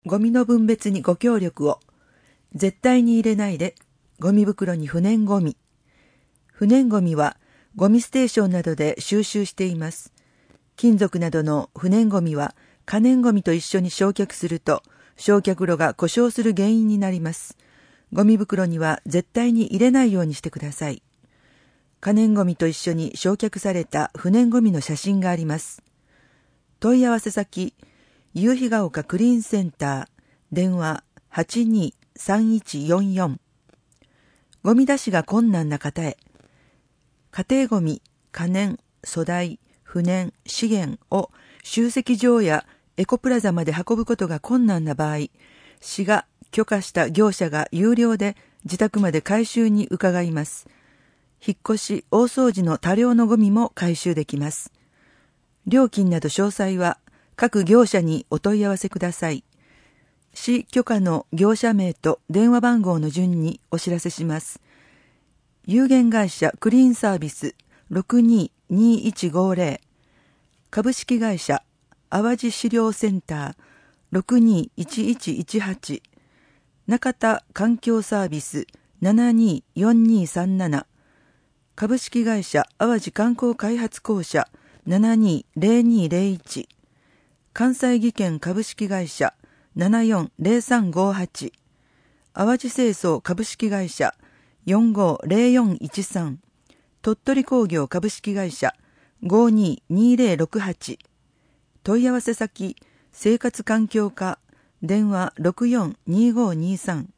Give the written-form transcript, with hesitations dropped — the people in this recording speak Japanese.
ゴミの分別にご協力を。絶対に入れないで。ゴミ袋に不燃ゴミ。不燃ゴミはゴミステーションなどで収集しています。金属などの不燃ゴミは可燃ゴミと一緒に焼却すると、焼却炉が故障する原因になります。ゴミ袋には絶対に入れないようにしてください。可燃ゴミと一緒に焼却された不燃ゴミの写真があります。問い合わせ先、夕日が丘クリーンセンター、電話823144。ゴミ出しが困難な方へ。家庭ゴミ、可燃、粗大、不燃、資源を集積場やエコプラザまで運ぶことが困難な場合、市が許可した業者が有料で自宅まで回収に伺います。引っ越し、大掃除の多量のゴミも回収できます。料金など詳細は各業者にお問い合わせください。市許可の業者名と電話番号の順にお知らせします。有限会社クリーンサービス622150、株式会社淡路資料センター621118、中田環境サービス724237、株式会社淡路観光開発公社720201、関西技研株式会社740358、淡路清掃株式会社450413、鳥取工業株式会社522068、問い合わせ先、生活環境課、電話642523。